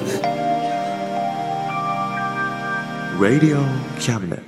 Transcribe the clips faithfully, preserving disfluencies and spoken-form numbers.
Cabinet Radio Cabinet。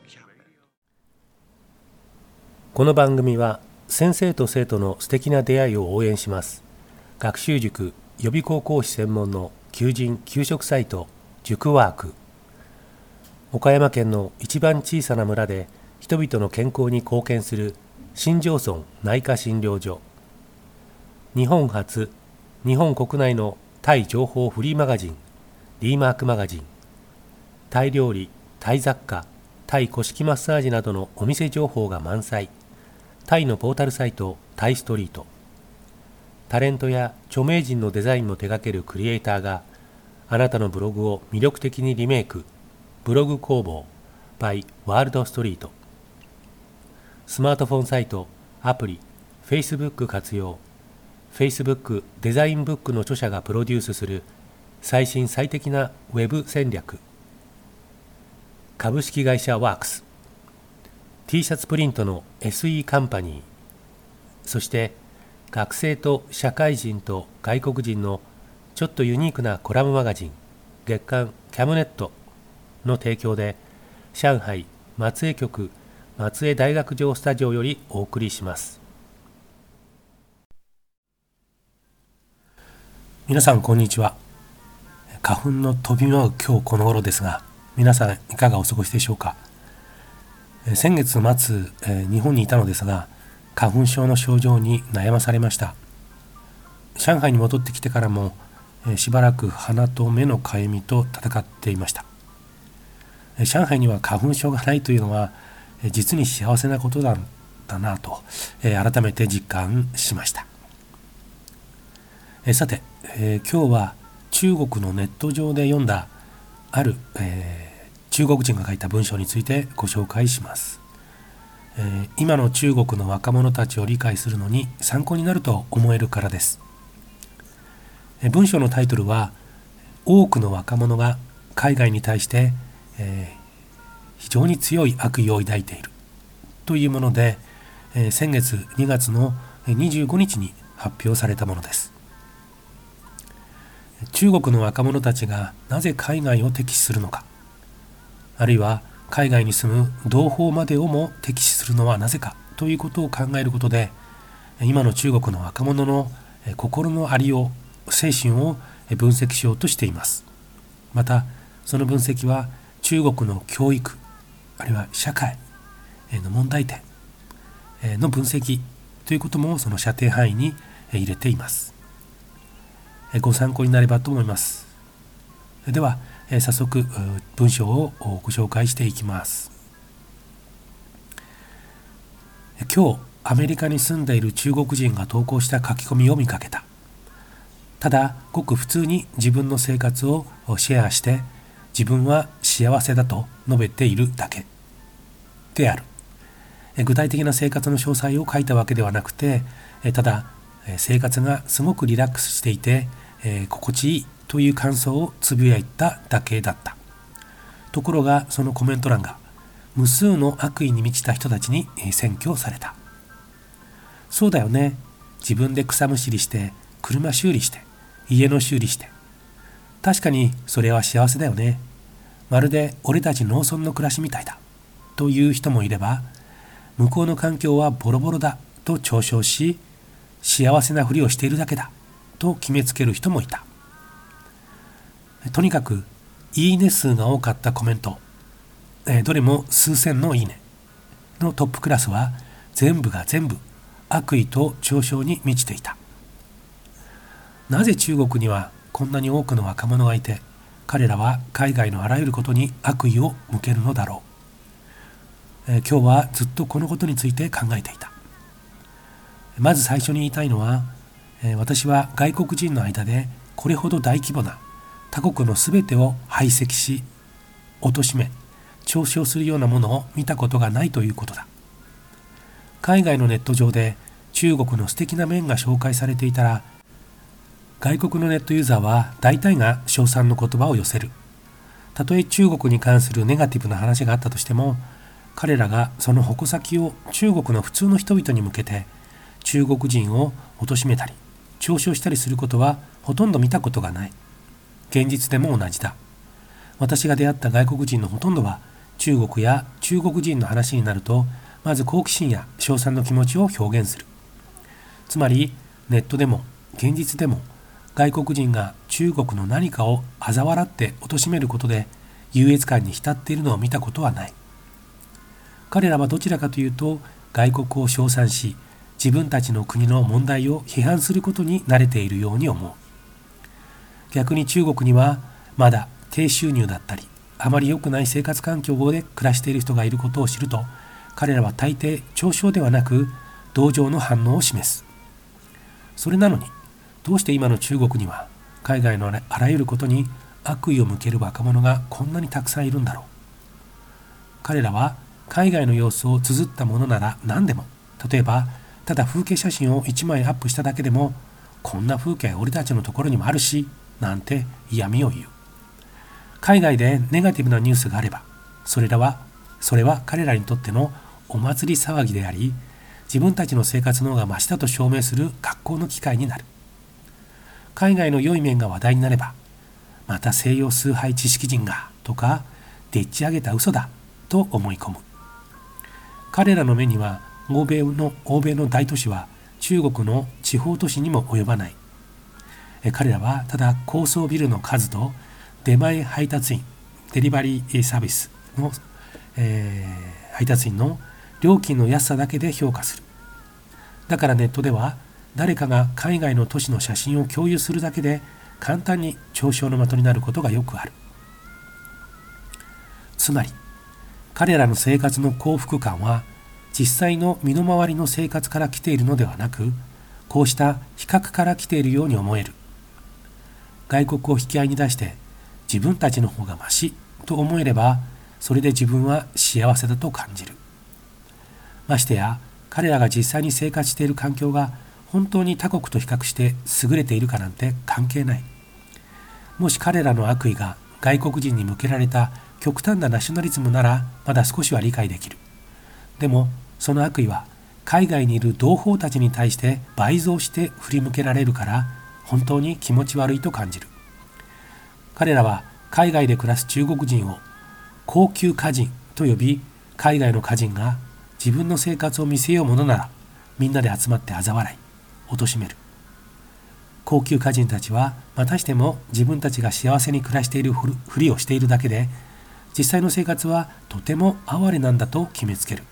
この番組は先生と生徒の素敵な出会いを応援します。学習塾予備校講師専門の求人・求職サイト塾ワーク。岡山県の一番小さな村で人々の健康に貢献する新庄村内科診療所。日本初、日本国内のタイ情報フリーマガジン D マークマガジン。タイ料理、タイ雑貨、タイ古式マッサージなどのお店情報が満載。タイのポータルサイトタイストリート。タレントや著名人のデザインも手掛けるクリエイターがあなたのブログを魅力的にリメイク。ブログ工房 by ワールドストリート。スマートフォンサイト、アプリ、Facebook 活用。Facebook デザインブックの著者がプロデュースする最新最適なウェブ戦略。株式会社ワークス。T シャツプリントの エスイー カンパニー。そして学生と社会人と外国人のちょっとユニークなコラムマガジン月刊キャムネットの提供で上海松江局松江大学城スタジオよりお送りします。皆さんこんにちは。花粉の飛び舞う今日この頃ですが、皆さんいかがお過ごしでしょうか。先月末、日本にいたのですが、花粉症の症状に悩まされました。上海に戻ってきてからもしばらく鼻と目のかゆみと戦っていました。上海には花粉症がないというのは実に幸せなことだったなと改めて実感しました。さて、今日は中国のネット上で読んだある、えー、中国人が書いた文章についてご紹介します。えー、今の中国の若者たちを理解するのに参考になると思えるからです。えー、文章のタイトルは多くの若者が海外に対して、えー、非常に強い悪意を抱いているというもので、えー、先月にがつのにじゅうごにちに発表されたものです。中国の若者たちがなぜ海外を敵視するのか、あるいは海外に住む同胞までをも敵視するのはなぜかということを考えることで、今の中国の若者の心のありよう、精神を分析しようとしています。またその分析は中国の教育、あるいは社会の問題点の分析ということもその射程範囲に入れています。ご参考になればと思います。では早速文章をご紹介していきます。今日アメリカに住んでいる中国人が投稿した書き込みを見かけた。ただごく普通に自分の生活をシェアして自分は幸せだと述べているだけである。具体的な生活の詳細を書いたわけではなくて、ただ生活がすごくリラックスしていて、えー、心地いいという感想をつぶやいただけだった。ところがそのコメント欄が無数の悪意に満ちた人たちに占拠された。そうだよね。自分で草むしりして車修理して家の修理して、確かにそれは幸せだよね。まるで俺たち農村の暮らしみたいだという人もいれば、向こうの環境はボロボロだと嘲笑し、幸せなふりをしているだけだと決めつける人もいた。とにかくいいね数が多かったコメント、どれも数千のいいねのトップクラスは全部が全部悪意と嘲笑に満ちていた。なぜ中国にはこんなに多くの若者がいて、彼らは海外のあらゆることに悪意を向けるのだろう。え今日はずっとこのことについて考えていた。まず最初に言いたいのは、私は外国人の間でこれほど大規模な他国のすべてを排斥し、貶め、嘲笑するようなものを見たことがないということだ。海外のネット上で中国の素敵な面が紹介されていたら、外国のネットユーザーは大体が称賛の言葉を寄せる。たとえ中国に関するネガティブな話があったとしても、彼らがその矛先を中国の普通の人々に向けて中国人を貶めたり嘲笑したりすることはほとんど見たことがない。 現実でも同じだ。私が出会った外国人のほとんどは中国や中国人の話になるとまず好奇心や称賛の気持ちを表現する。つまりネットでも現実でも外国人が中国の何かを嘲笑って貶めることで優越感に浸っているのを見たことはない。彼らはどちらかというと外国を称賛し自分たちの国の問題を批判することに慣れているように思う。逆に中国にはまだ低収入だったりあまり良くない生活環境で暮らしている人がいることを知ると彼らは大抵嘲笑ではなく同情の反応を示す。それなのにどうして今の中国には海外のあらゆることに悪意を向ける若者がこんなにたくさんいるんだろう。彼らは海外の様子を綴ったものなら何でも、例えばただ風景写真をいちまいアップしただけでもこんな風景俺たちのところにもあるしなんて嫌味を言う。海外でネガティブなニュースがあればそれらはそれは彼らにとってのお祭り騒ぎであり自分たちの生活の方がマシだと証明する格好の機会になる。海外の良い面が話題になればまた西洋崇拝知識人がとかでっち上げた嘘だと思い込む。彼らの目には欧米の欧米の大都市は中国の地方都市にも及ばない。彼らはただ高層ビルの数と出前配達員デリバリーサービスの、えー、配達員の料金の安さだけで評価する。だからネットでは誰かが海外の都市の写真を共有するだけで簡単に嘲笑の的になることがよくある。つまり彼らの生活の幸福感は実際の身の回りの生活から来ているのではなくこうした比較から来ているように思える。外国を引き合いに出して自分たちの方がマシと思えればそれで自分は幸せだと感じる。ましてや彼らが実際に生活している環境が本当に他国と比較して優れているかなんて関係ない。もし彼らの悪意が外国人に向けられた極端なナショナリズムならまだ少しは理解できる。でもその悪意は海外にいる同胞たちに対して倍増して振り向けられるから本当に気持ち悪いと感じる。彼らは海外で暮らす中国人を高級華人と呼び海外の華人が自分の生活を見せようものならみんなで集まって嘲笑い貶める。高級華人たちはまたしても自分たちが幸せに暮らしているふりをしているだけで実際の生活はとても哀れなんだと決めつける。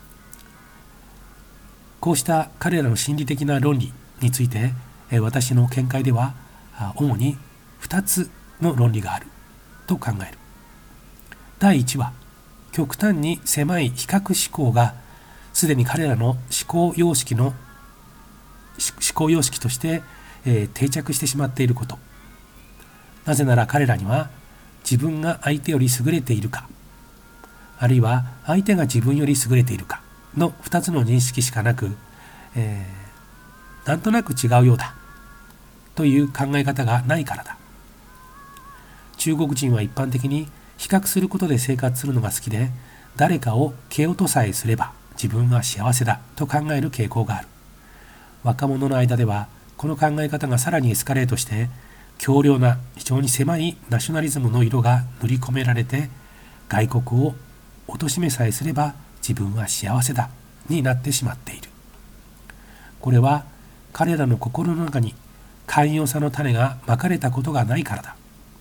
こうした彼らの心理的な論理について私の見解では主にふたつの論理があると考える。だいいちは極端に狭い比較思考がすでに彼らの思考様式の思考様式として、えー、定着してしまっていること。なぜなら彼らには自分が相手より優れているかあるいは相手が自分より優れているかのふたつの認識しかなく、えー、なんとなく違うようだという考え方がないからだ。中国人は一般的に比較することで生活するのが好きで誰かを蹴落とさえすれば自分は幸せだと考える傾向がある。若者の間ではこの考え方がさらにエスカレートして強烈な非常に狭いナショナリズムの色が塗り込められて外国を貶めさえすれば自分は幸せだになってしまっている。これは彼らの心の中に寛容さの種がまかれたことがないからだ。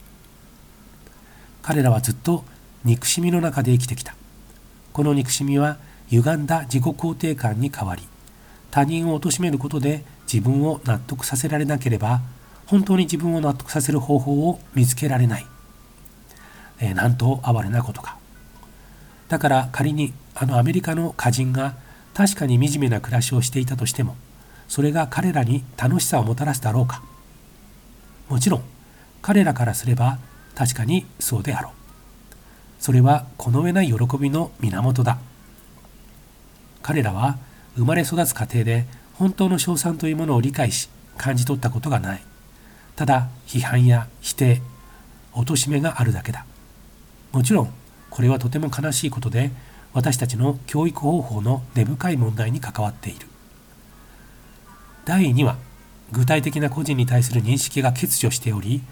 彼らはずっと憎しみの中で生きてきた。この憎しみは歪んだ自己肯定感に変わり他人を貶めることで自分を納得させられなければ本当に自分を納得させる方法を見つけられない。えー、なんと哀れなことか。だから仮にあのアメリカの華人が確かに惨めな暮らしをしていたとしてもそれが彼らに楽しさをもたらすだろうか。もちろん彼らからすれば確かにそうであろう。それはこの上ない喜びの源だ。彼らは生まれ育つ過程で本当の称賛というものを理解し感じ取ったことがない。ただ批判や否定、貶めがあるだけだ。もちろんこれはとても悲しいことで私たちの教育方法の根深い問題に関わっている。だいには具体的な個人に対する認識が欠如しており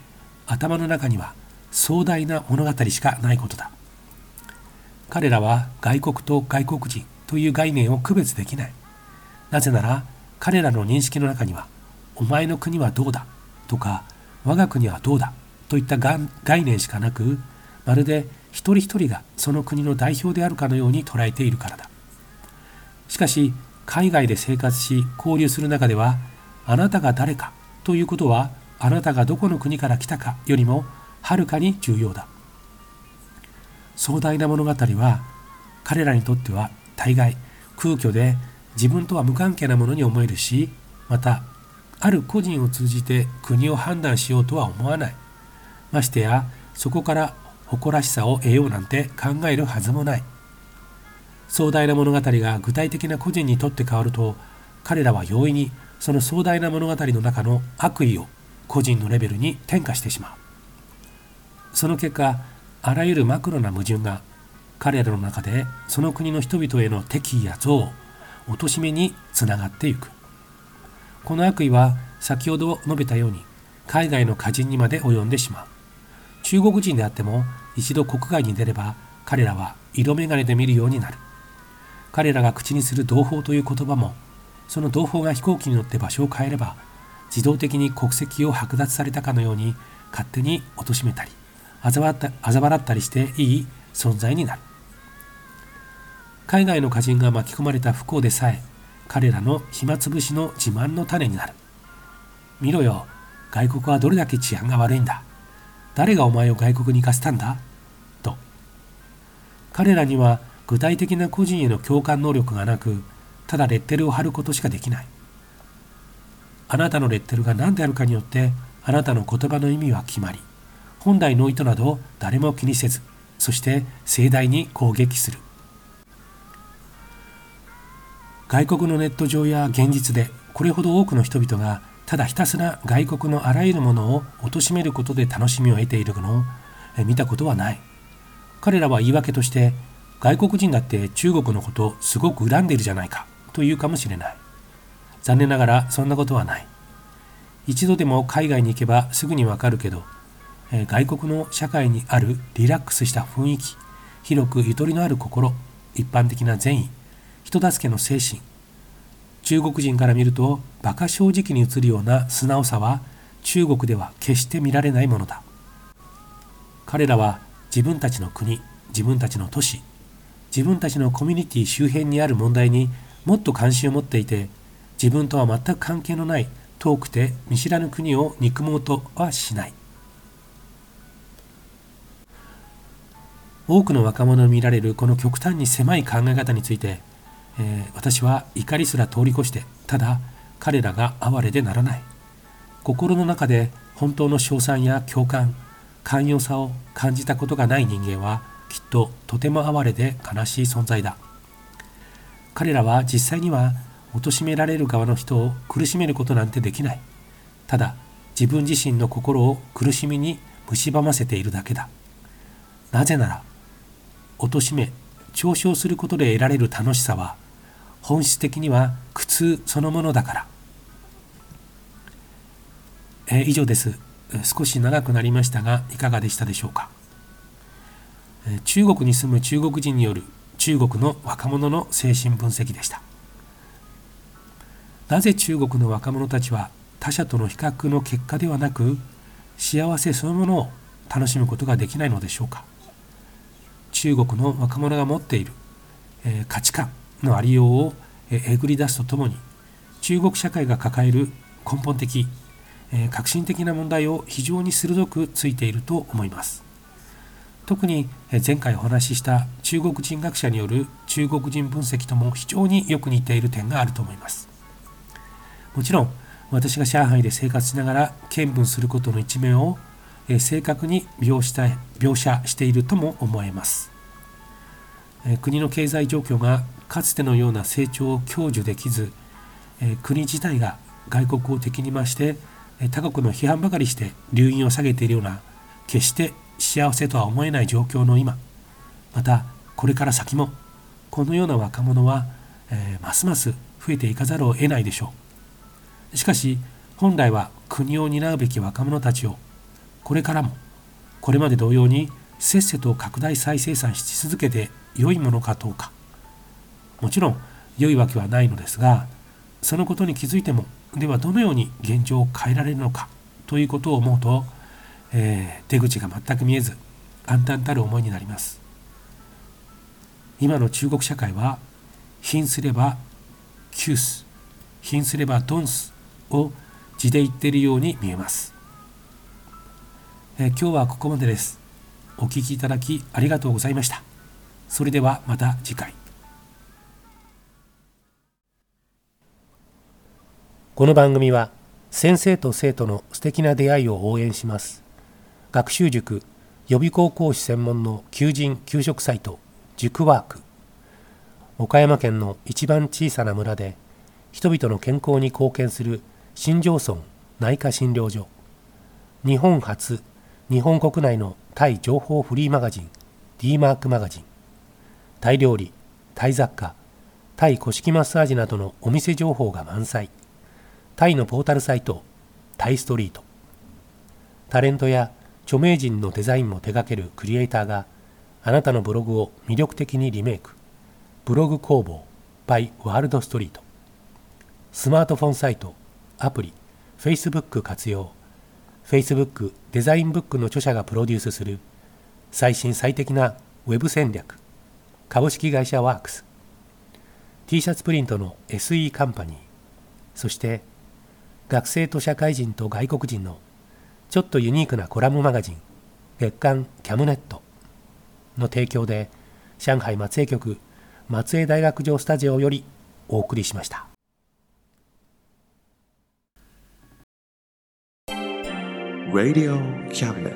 頭の中には壮大な物語しかないことだ。彼らは外国と外国人という概念を区別できない。なぜなら彼らの認識の中には、お前の国はどうだとか、我が国はどうだといった概念しかなく、まるで一人一人がその国の代表であるかのように捉えているからだ。しかし海外で生活し交流する中では、あなたが誰かということは、あなたがどこの国から来たかよりもはるかに重要だ。壮大な物語は彼らにとっては大概空虚で自分とは無関係なものに思えるし、またある個人を通じて国を判断しようとは思わない。ましてやそこから誇らしさを得ようなんて考えるはずもない。壮大な物語が具体的な個人にとって変わると、彼らは容易にその壮大な物語の中の悪意を個人のレベルに転化してしまう。その結果、あらゆるマクロな矛盾が彼らの中でその国の人々への敵意や憎悪、貶めにつながっていく。この悪意は先ほど述べたように海外の歌人にまで及んでしまう。中国人であっても一度国外に出れば、彼らは色眼鏡で見るようになる。彼らが口にする同胞という言葉も、その同胞が飛行機に乗って場所を変えれば自動的に国籍を剥奪されたかのように勝手に貶めたりあざ笑った、あざ笑ったりしていい存在になる。海外の歌人が巻き込まれた不幸でさえ、彼らの暇つぶしの自慢の種になる。見ろよ、外国はどれだけ治安が悪いんだ。誰がお前を外国に行かせたんだと。彼らには具体的な個人への共感能力がなく、ただレッテルを貼ることしかできない。あなたのレッテルが何であるかによって、あなたの言葉の意味は決まり、本来の意図など誰も気にせず、そして盛大に攻撃する。外国のネット上や現実で、これほど多くの人々がただひたすら外国のあらゆるものを貶めることで楽しみを得ているのを見たことはない。彼らは言い訳として、外国人だって中国のことをすごく恨んでいるじゃないかというかもしれない。残念ながらそんなことはない。一度でも海外に行けばすぐにわかるけど、えー、外国の社会にあるリラックスした雰囲気、広くゆとりのある心、一般的な善意、人助けの精神、中国人から見ると馬鹿正直に映るような素直さは中国では決して見られないものだ。彼らは自分たちの国、自分たちの都市、自分たちのコミュニティ周辺にある問題にもっと関心を持っていて、自分とは全く関係のない遠くて見知らぬ国を憎もうとはしない。多くの若者に見られるこの極端に狭い考え方について、えー、私は怒りすら通り越して、ただ彼らが哀れでならない。心の中で本当の称賛や共感、寛容さを感じたことがない人間はきっととても哀れで悲しい存在だ。彼らは実際には貶められる側の人を苦しめることなんてできない。ただ自分自身の心を苦しみに蝕ませているだけだ。なぜなら貶め、嘲笑することで得られる楽しさは本質的には苦痛そのものだから。えー、以上です。少し長くなりましたがいかがでしたでしょうか。えー、中国に住む中国人による中国の若者の精神分析でした。なぜ中国の若者たちは他者との比較の結果ではなく幸せそのものを楽しむことができないのでしょうか。中国の若者が持っている、えー、価値観のありようを、えー、えぐり出すとともに、中国社会が抱える根本的、えー、革新的な問題を非常に鋭くついていると思います。特に前回お話しした中国人学者による中国人分析とも非常によく似ている点があると思います。もちろん私が上海で生活しながら見聞することの一面を正確に描写、描写しているとも思えます。国の経済状況がかつてのような成長を享受できず、国自体が外国を敵に回して他国の批判ばかりして留飲を下げているような、決して幸せとは思えない状況の今、またこれから先もこのような若者は、えー、ますます増えていかざるを得ないでしょう。しかし本来は国を担うべき若者たちをこれからもこれまで同様にせっせと拡大再生産し続けて良いものかどうか、もちろん良いわけはないのですが、そのことに気づいてもではどのように現状を変えられるのかということを思うと、えー、出口が全く見えず暗淡たる思いになります。今の中国社会は貧すれば窮す、貧すればドンスを字で言っているように見えます。えー、今日はここまでです。お聞きいただきありがとうございました。それではまた次回。この番組は先生と生徒の素敵な出会いを応援します。学習塾予備校講師専門の求人・求職サイト塾ワーク。岡山県の一番小さな村で人々の健康に貢献する新庄村内科診療所。日本初、日本国内のタイ情報フリーマガジン D マークマガジン。タイ料理、タイ雑貨、タイ古式マッサージなどのお店情報が満載。タイのポータルサイトタイストリート。タレントや著名人のデザインも手掛けるクリエイターがあなたのブログを魅力的にリメイク。ブログ工房 by ワールドストリート。スマートフォンサイト、アプリ、Facebook 活用。Facebook デザインブックの著者がプロデュースする最新最適なウェブ戦略。株式会社ワークス。T シャツプリントの エスイー カンパニー。そして学生と社会人と外国人のちょっとユニークなコラムマガジン月刊キャムネットの提供で、上海松江局松江大学城スタジオよりお送りしました。 Radio Cabinet.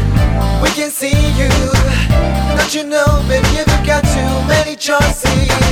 See you, don't you know, baby, you've got too many choices.